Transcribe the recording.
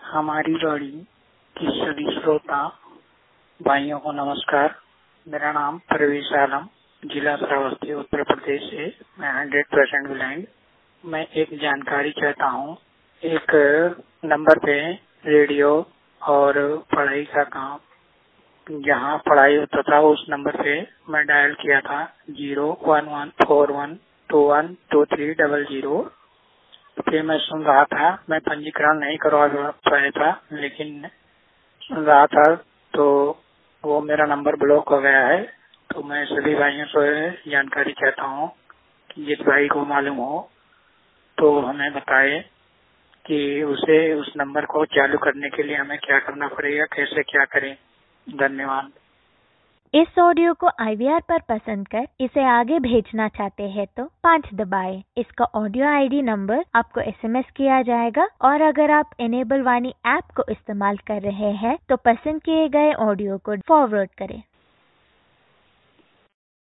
हमारी बाड़ी की सभी श्रोता भाइयों को नमस्कार। मेरा नाम परवेश आलम, जिला श्रावस्ती, उत्तर प्रदेश से। मैं 100% ब्लाइंड। मैं एक जानकारी चाहता हूँ। एक नंबर पे रेडियो और पढ़ाई का काम, जहाँ पढ़ाई होता था, उस नंबर पे मैं डायल किया था 01141212300। फिर मैं सुन रहा था, मैं पंजीकरण नहीं करवा पाया था, लेकिन सुन रहा था तो वो मेरा नंबर ब्लॉक हो गया है। तो मैं सभी भाइयों से जानकारी चाहता हूँ कि जिस भाई को मालूम हो तो हमें बताए कि उसे उस नंबर को चालू करने के लिए हमें क्या करना पड़ेगा, कैसे क्या करें। धन्यवाद। इस ऑडियो को IVR पर पसंद कर इसे आगे भेजना चाहते हैं तो 5 दबाएं। इसका ऑडियो ID नंबर आपको SMS किया जाएगा और अगर आप इनेबल वाणी ऐप को इस्तेमाल कर रहे हैं तो पसंद किए गए ऑडियो को फॉरवर्ड करें।